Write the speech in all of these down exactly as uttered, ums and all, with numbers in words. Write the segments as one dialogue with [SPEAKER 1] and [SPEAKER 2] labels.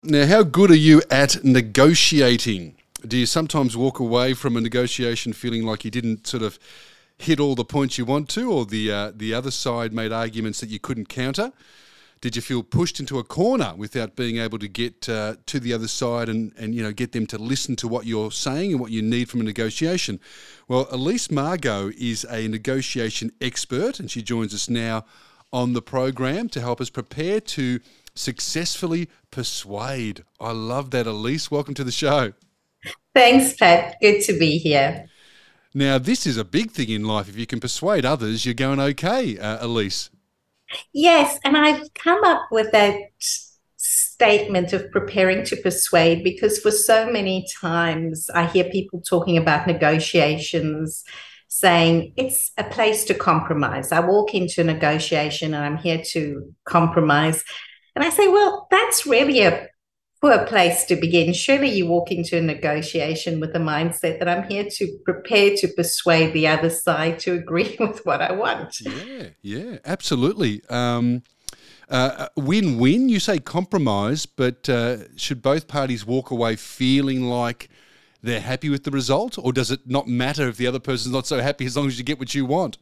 [SPEAKER 1] Now, how good are you at negotiating? Do you sometimes walk away from a negotiation feeling like you didn't sort of hit all the points you want to, or the uh, the other side made arguments that you couldn't counter? Did you feel pushed into a corner without being able to get uh, to the other side and, and you know get them to listen to what you're saying and what you need from a negotiation? Well, Elise Margot is a negotiation expert, and she joins us now on the program to help us prepare to successfully persuade. I love that, Elise. Welcome to the show.
[SPEAKER 2] Thanks, Pat. Good to be here.
[SPEAKER 1] Now, this is a big thing in life. If you can persuade others, you're going okay, uh, Elise.
[SPEAKER 2] Yes, and I've come up with that statement of preparing to persuade because for so many times I hear people talking about negotiations, saying it's a place to compromise. I walk into a negotiation and I'm here to compromise. And I say, well, that's really a poor place to begin. Surely you walk into a negotiation with the mindset that I'm here to prepare to persuade the other side to agree with what I want.
[SPEAKER 1] Yeah, yeah, absolutely. Um, uh, win-win, you say compromise, but uh, should both parties walk away feeling like they're happy with the result, or does it not matter if the other person's not so happy as long as you get what you want?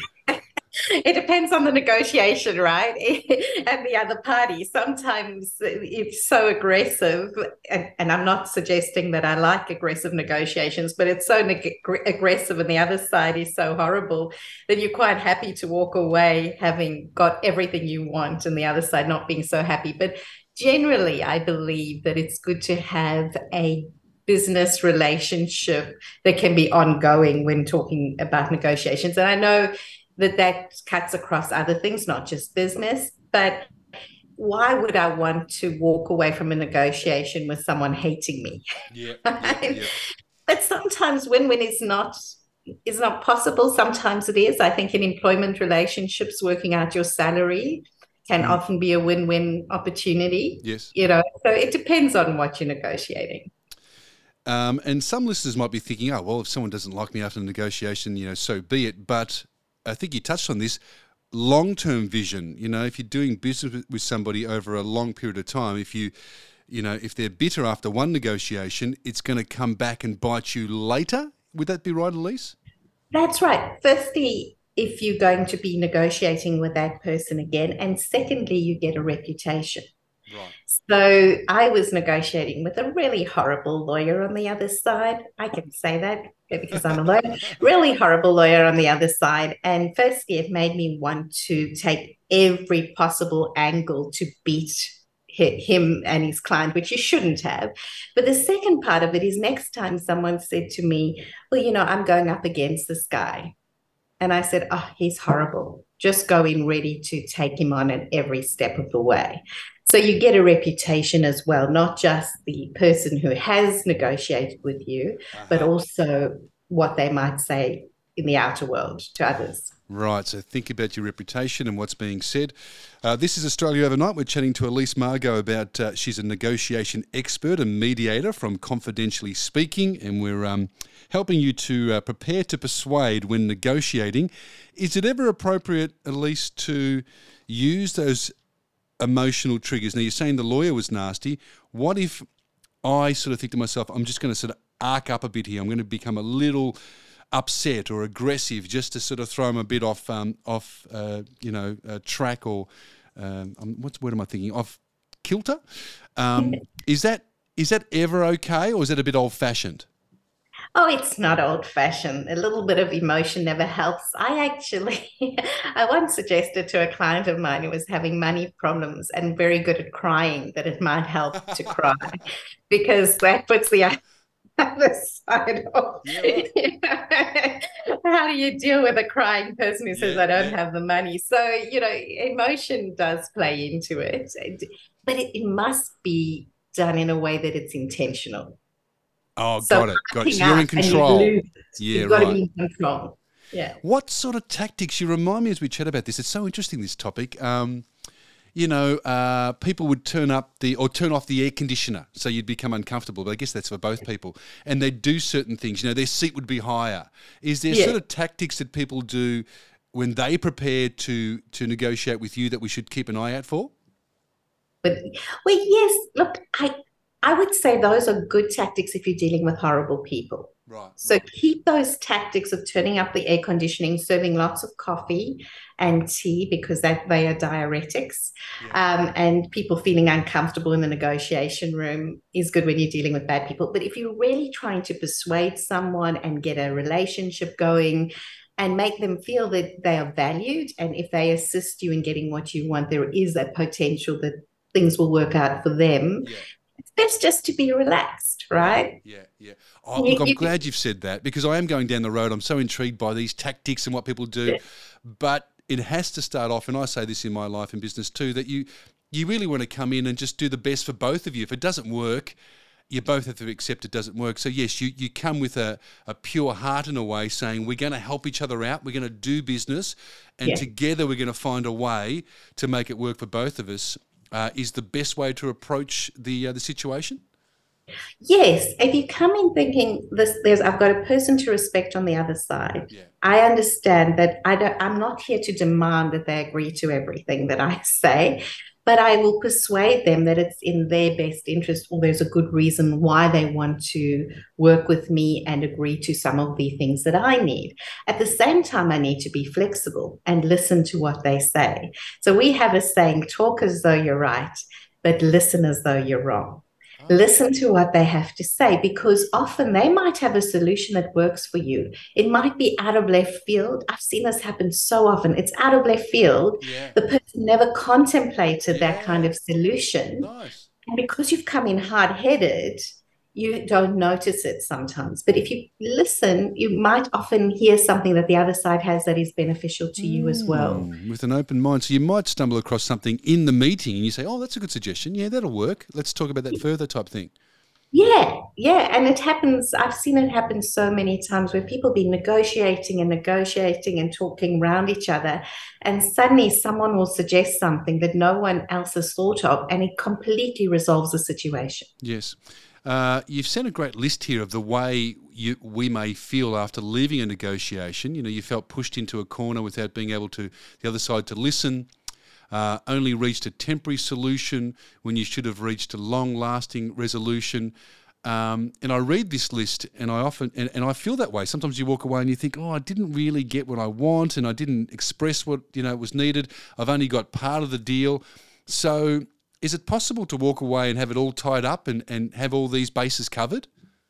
[SPEAKER 2] It depends on the negotiation, right? And the other party. Sometimes it's so aggressive, and, and I'm not suggesting that I like aggressive negotiations, but it's so neg- aggressive and the other side is so horrible that you're quite happy to walk away having got everything you want and the other side not being so happy. But generally, I believe that it's good to have a business relationship that can be ongoing when talking about negotiations. And I know that that cuts across other things, not just business, but why would I want to walk away from a negotiation with someone hating me?
[SPEAKER 1] Yeah, yeah, yeah.
[SPEAKER 2] But sometimes win-win is not is not possible. Sometimes it is. I think in employment relationships, working out your salary can mm. often be a win-win opportunity.
[SPEAKER 1] Yes.
[SPEAKER 2] You know, so it depends on what you're negotiating.
[SPEAKER 1] Um, and some listeners might be thinking, oh, well, if someone doesn't like me after a negotiation, you know, so be it. But I think you touched on this, long-term vision. You know, if you're doing business with somebody over a long period of time, if you, you know, if they're bitter after one negotiation, it's going to come back and bite you later. Would that be right, Elise?
[SPEAKER 2] That's right. Firstly, if you're going to be negotiating with that person again, and secondly, you get a reputation.
[SPEAKER 1] Right.
[SPEAKER 2] So I was negotiating with a really horrible lawyer on the other side. I can say that because I'm a lawyer. Really horrible lawyer on the other side. And firstly, it made me want to take every possible angle to beat him and his client, which you shouldn't have. But the second part of it is next time someone said to me, well, you know, I'm going up against this guy. And I said, oh, he's horrible. Just go in ready to take him on at every step of the way. So you get a reputation as well, not just the person who has negotiated with you, uh-huh. but also what they might say in the outer world to others.
[SPEAKER 1] Right, so think about your reputation and what's being said. Uh, this is Australia Overnight. We're chatting to Elise Margot about, uh, she's a negotiation expert and mediator from Confidentially Speaking, and we're um, helping you to uh, prepare to persuade when negotiating. Is it ever appropriate, Elise, to use those emotional triggers? Now, you're saying the lawyer was nasty. What if I sort of think to myself, I'm just going to sort of arc up a bit here. I'm going to become a little upset or aggressive just to sort of throw them a bit off, um, off, uh, you know, uh, track or um, what's word am I thinking? Off kilter. Um, is that is that ever okay, or is that a bit old-fashioned?
[SPEAKER 2] Oh, it's not old-fashioned. A little bit of emotion never helps. I actually, I once suggested to a client of mine who was having money problems and very good at crying that it might help to cry because that puts the other side of, yeah. You know, how do you deal with a crying person who says, yeah, I don't yeah. have the money? So, you know, emotion does play into it, but it, it must be done in a way that it's intentional.
[SPEAKER 1] Oh,
[SPEAKER 2] so
[SPEAKER 1] got it. Got it. So you're in control.
[SPEAKER 2] You
[SPEAKER 1] yeah,
[SPEAKER 2] You've got
[SPEAKER 1] right.
[SPEAKER 2] to be in control. Yeah.
[SPEAKER 1] What sort of tactics? You remind me as we chat about this. It's so interesting, this topic. Um, you know, uh, people would turn up the or turn off the air conditioner, so you'd become uncomfortable. But I guess that's for both people. And they'd do certain things. You know, their seat would be higher. Is there yeah. sort of tactics that people do when they prepare to to negotiate with you that we should keep an eye out for?
[SPEAKER 2] But well, yes, look, I I would say those are good tactics if you're dealing with horrible people.
[SPEAKER 1] Right.
[SPEAKER 2] So
[SPEAKER 1] right.
[SPEAKER 2] keep those tactics of turning up the air conditioning, serving lots of coffee and tea because that they are diuretics, yeah. um, and people feeling uncomfortable in the negotiation room is good when you're dealing with bad people. But if you're really trying to persuade someone and get a relationship going and make them feel that they are valued, and if they assist you in getting what you want, there is a potential that things will work out for them. Yeah. It's best just to be relaxed, right?
[SPEAKER 1] Yeah, yeah. yeah. Oh, look, I'm glad you've said that because I am going down the road. I'm so intrigued by these tactics and what people do. Yeah. But it has to start off, and I say this in my life and business too, that you you really want to come in and just do the best for both of you. If it doesn't work, you both have to accept it doesn't work. So, yes, you, you come with a, a pure heart in a way saying we're going to help each other out, we're going to do business, and yeah. together we're going to find a way to make it work for both of us. Uh, is the best way to approach the uh, the situation?
[SPEAKER 2] Yes, if you come in thinking this, there's I've got a person to respect on the other side. Yeah. I understand that I don't. I'm not here to demand that they agree to everything that I say, but I will persuade them that it's in their best interest, or there's a good reason why they want to work with me and agree to some of the things that I need. At the same time, I need to be flexible and listen to what they say. So we have a saying, talk as though you're right, but listen as though you're wrong. Oh. Listen to what they have to say, because often they might have a solution that works for you. It might be out of left field. I've seen this happen so often. It's out of left field. Yeah. The person never contemplated yeah. that kind of solution. Nice. And because you've come in hard-headed, you don't notice it sometimes. But if you listen, you might often hear something that the other side has that is beneficial to you mm, as well.
[SPEAKER 1] With an open mind. So you might stumble across something in the meeting and you say, oh, that's a good suggestion. Yeah, that'll work. Let's talk about that yeah. further type thing.
[SPEAKER 2] Yeah, yeah. And it happens, I've seen it happen so many times where people be negotiating and negotiating and talking around each other, and suddenly someone will suggest something that no one else has thought of, and it completely resolves the situation.
[SPEAKER 1] Yes. Uh, you've sent a great list here of the way you, we may feel after leaving a negotiation. You know, you felt pushed into a corner without being able to, the other side to listen, uh, only reached a temporary solution when you should have reached a long-lasting resolution. Um, and I read this list and I often, and, and I feel that way. Sometimes you walk away and you think, oh, I didn't really get what I want and I didn't express what, you know, was needed. I've only got part of the deal. So is it possible to walk away and have it all tied up and, and have all these bases covered?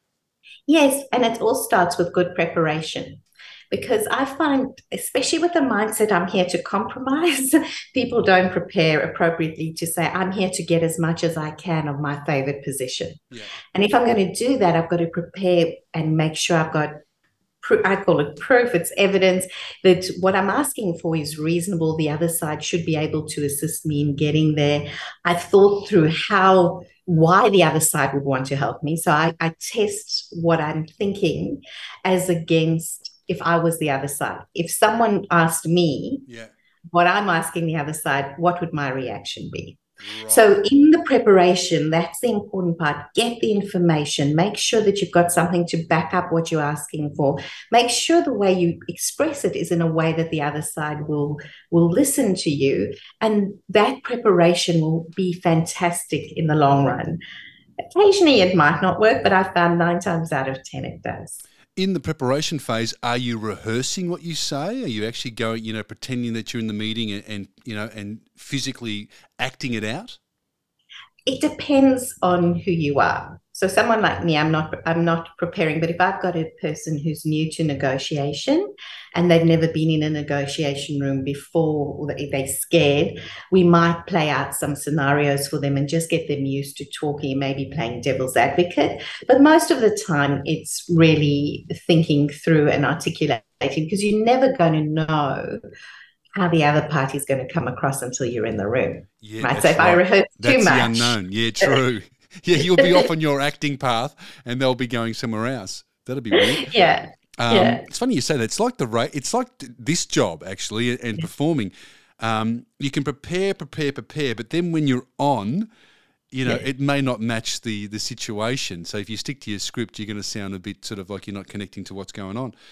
[SPEAKER 2] Yes, and it all starts with good preparation. Because I find, especially with the mindset, I'm here to compromise, people don't prepare appropriately to say, I'm here to get as much as I can of my favored position. Yeah. And if I'm going to do that, I've got to prepare and make sure I've got, I call it proof, it's evidence that what I'm asking for is reasonable. The other side should be able to assist me in getting there. I've thought through how, why the other side would want to help me. So I, I test what I'm thinking as against if I was the other side. If someone asked me yeah. what I'm asking the other side, what would my reaction be? Right. So in the preparation, that's the important part. Get the information. Make sure that you've got something to back up what you're asking for. Make sure the way you express it is in a way that the other side will, will listen to you. And that preparation will be fantastic in the long run. Occasionally it might not work, but I've found nine times out of ten it does.
[SPEAKER 1] In the preparation phase, are you rehearsing what you say? Are you actually going, you know, pretending that you're in the meeting and, and you know, and physically acting it out?
[SPEAKER 2] It depends on who you are. So someone like me, I'm not, I'm not preparing, but if I've got a person who's new to negotiation and they've never been in a negotiation room before, or they're scared, we might play out some scenarios for them and just get them used to talking and maybe playing devil's advocate. But most of the time it's really thinking through and articulating, because you're never going to know how the other party is going to come across until you're in the room.
[SPEAKER 1] Yeah,
[SPEAKER 2] right. So if right. I rehearse
[SPEAKER 1] that's
[SPEAKER 2] too much,
[SPEAKER 1] the unknown. Yeah, true. Yeah, you'll be off on your acting path, and they'll be going somewhere else. That'll be weird.
[SPEAKER 2] Yeah.
[SPEAKER 1] Um,
[SPEAKER 2] yeah.
[SPEAKER 1] It's funny you say that. It's like the ra- It's like this job actually, and performing. Um, you can prepare, prepare, prepare, but then when you're on, you know, yeah. it may not match the the situation. So if you stick to your script, you're going to sound a bit sort of like you're not connecting to what's going on.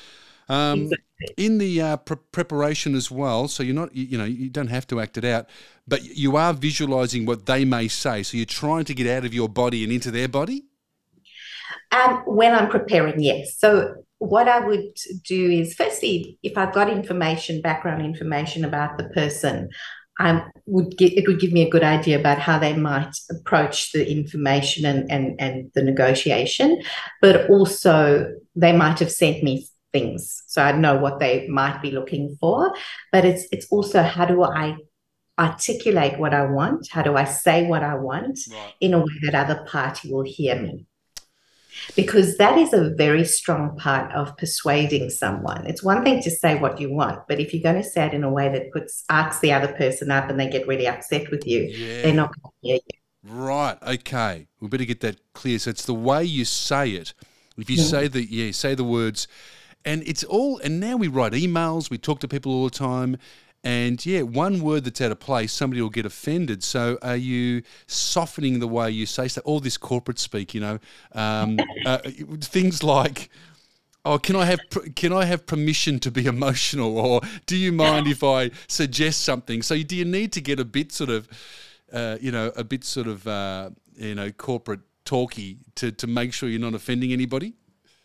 [SPEAKER 1] Um,
[SPEAKER 2] Exactly.
[SPEAKER 1] in the uh, pre- preparation as well, so you're not, you, you know, you don't have to act it out, but you are visualising what they may say. So you're trying to get out of your body and into their body?
[SPEAKER 2] Um, when I'm preparing, yes. So what I would do is, firstly, if I've got information, background information about the person, I would get it would give me a good idea about how they might approach the information and and and the negotiation, but also they might have sent me things, so I know what they might be looking for. But it's it's also, how do I articulate what I want? How do I say what I want
[SPEAKER 1] Right.
[SPEAKER 2] in a way that other party will hear me? Because that is a very strong part of persuading someone. It's one thing to say what you want, but if you're going to say it in a way that puts arcs the other person up and they get really upset with you,
[SPEAKER 1] Yeah.
[SPEAKER 2] they're not going to hear you.
[SPEAKER 1] Right. Okay. We better get that clear. So it's the way you say it. If you
[SPEAKER 2] Mm.
[SPEAKER 1] say the yeah, say the words, and it's all. And now we write emails. We talk to people all the time. And yeah, one word that's out of place, somebody will get offended. So are you softening the way you say stuff? All this corporate speak, you know, um, uh, things like, oh, can I have can I have permission to be emotional, or do you mind if I suggest something? So do you need to get a bit sort of, uh, you know, a bit sort of, uh, you know, corporate talky to to make sure you're not offending anybody?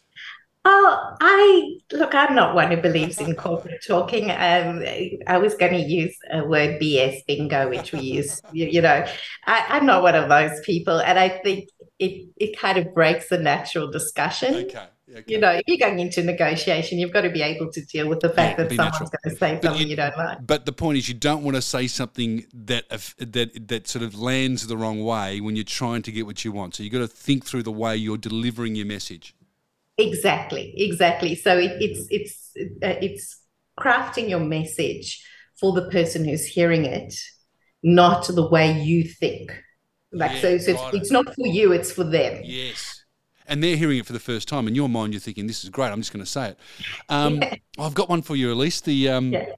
[SPEAKER 2] Oh, I look, I'm not one who believes in corporate talking. Um, I was going to use a word B S bingo, which we use, you, you know, I, I'm not one of those people. And I think it, it kind of breaks the natural discussion.
[SPEAKER 1] Okay. Okay.
[SPEAKER 2] You know, if you're going into negotiation, you've got to be able to deal with the fact
[SPEAKER 1] Yeah,
[SPEAKER 2] that
[SPEAKER 1] be
[SPEAKER 2] someone's
[SPEAKER 1] natural.
[SPEAKER 2] going to say
[SPEAKER 1] But
[SPEAKER 2] something
[SPEAKER 1] you-
[SPEAKER 2] you don't like.
[SPEAKER 1] But the point is, you don't want to say something that of- that that sort of lands the wrong way when you're trying to get what you want. So you've got to think through the way you're delivering your message.
[SPEAKER 2] Exactly, exactly. So it, it's it's uh, it's crafting your message for the person who's hearing it, not the way you think. Like
[SPEAKER 1] Yeah,
[SPEAKER 2] so, so it's,
[SPEAKER 1] got it.
[SPEAKER 2] it's not for you; it's for them.
[SPEAKER 1] Yes. And they're hearing it for the first time. In your mind, you're thinking, this is great. I'm just going to say it. Um, I've got one for you, Elise. The um,
[SPEAKER 2] Yeah.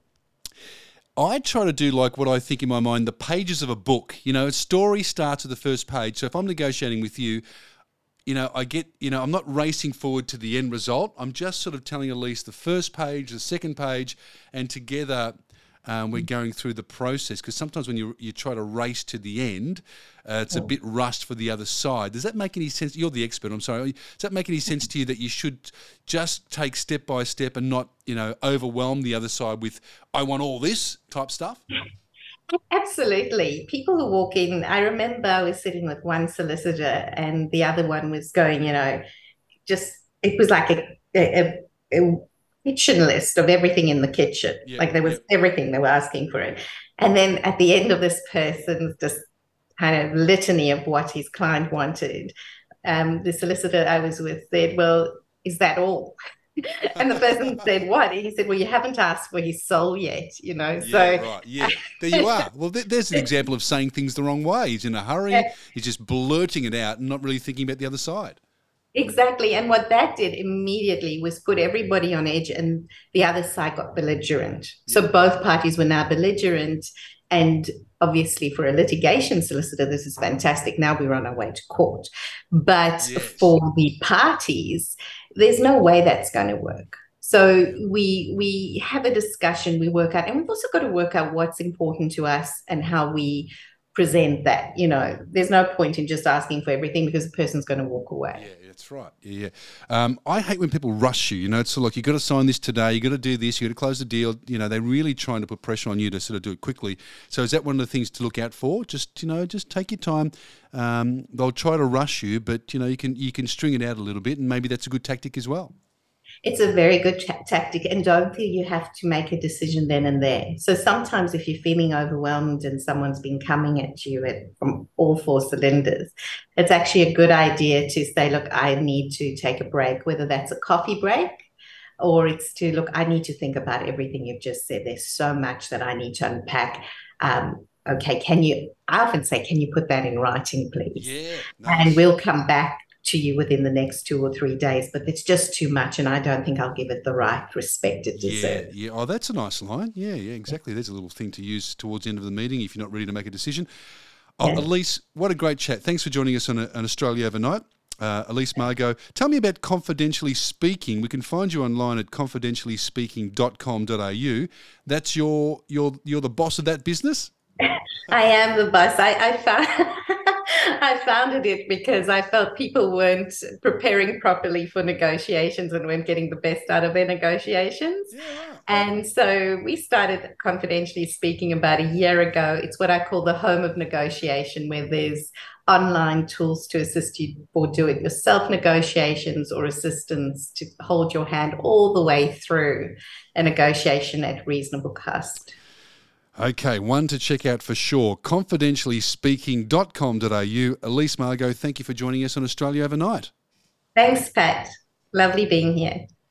[SPEAKER 1] I try to do like what I think in my mind, the pages of a book. You know, a story starts at the first page. So if I'm negotiating with you, you know, I get, you know, I'm not racing forward to the end result. I'm just sort of telling Elise the first page, the second page, and together um, we're going through the process. Because sometimes when you you try to race to the end, uh, it's a bit rushed for the other side. Does that make any sense? You're the expert. I'm sorry. Does that make any sense to you that you should just take step by step and not, you know, overwhelm the other side with "I want all this" type stuff?
[SPEAKER 2] Absolutely. People who walk in, I remember I was sitting with one solicitor and the other one was going, you know, just, it was like a, a, a kitchen list of everything in the kitchen.
[SPEAKER 1] Yeah,
[SPEAKER 2] like there was
[SPEAKER 1] yeah.
[SPEAKER 2] everything they were asking for it. And then at the end of this person's just kind of litany of what his client wanted, um, the solicitor I was with said, well, is that all? And the person said, what? He said, well, you haven't asked for his soul yet, you know.
[SPEAKER 1] Yeah,
[SPEAKER 2] so
[SPEAKER 1] right. Yeah, there you are. Well, th- there's an example of saying things the wrong way. He's in a hurry.
[SPEAKER 2] Yeah.
[SPEAKER 1] He's just blurting it out and not really thinking about the other side.
[SPEAKER 2] Exactly. And what that did immediately was put everybody on edge, and the other side got belligerent. So both parties were now belligerent. And obviously, for a litigation solicitor, this is fantastic. Now we're on our way to court. But
[SPEAKER 1] Yes.
[SPEAKER 2] for the parties, there's no way that's going to work. So we we have a discussion, we work out, and we've also got to work out what's important to us and how we present that. You know, there's no point in just asking for everything because the person's going to walk away.
[SPEAKER 1] Yeah, that's right. Yeah, yeah. Um, I hate when people rush you. You know, it's sort of like you got to sign this today. You got to do this. You got to close the deal. You know, they're really trying to put pressure on you to sort of do it quickly. So is that one of the things to look out for? Just you know, just take your time. Um, they'll try to rush you, but you know, you can you can string it out a little bit, and maybe that's a good tactic as well.
[SPEAKER 2] It's a very good ta- tactic, and don't feel you have to make a decision then and there. So sometimes if you're feeling overwhelmed and someone's been coming at you at, from all four cylinders, it's actually a good idea to say, look, I need to take a break, whether that's a coffee break or it's to, look, I need to think about everything you've just said. There's so much that I need to unpack. Um, okay, can you, I often say, can you put that in writing, please?
[SPEAKER 1] Yeah,
[SPEAKER 2] And
[SPEAKER 1] nice.
[SPEAKER 2] we'll come back to you within the next two or three days, but it's just too much, and I don't think I'll give it the right respect it
[SPEAKER 1] Yeah,
[SPEAKER 2] deserves.
[SPEAKER 1] yeah. Oh, that's a nice line. Yeah, yeah, exactly. There's a little thing to use towards the end of the meeting if you're not ready to make a decision. Oh,
[SPEAKER 2] Yeah.
[SPEAKER 1] Elise, what a great chat. Thanks for joining us on, a, on Australia Overnight. Uh, Elise Margot, tell me about Confidentially Speaking. We can find you online at confidentially speaking dot com dot a u. That's your, you're, you're the boss of that business?
[SPEAKER 2] I am the boss. I, I found I founded it because I felt people weren't preparing properly for negotiations and weren't getting the best out of their negotiations.
[SPEAKER 1] Yeah, right.
[SPEAKER 2] And so we started Confidentially Speaking about a year ago. It's what I call the home of negotiation, where there's online tools to assist you for do-it-yourself negotiations or assistance to hold your hand all the way through a negotiation at reasonable cost.
[SPEAKER 1] Okay, one to check out for sure, confidentially speaking dot com dot a u. Elise Margot, thank you for joining us on Australia Overnight.
[SPEAKER 2] Thanks, Pat. Lovely being here.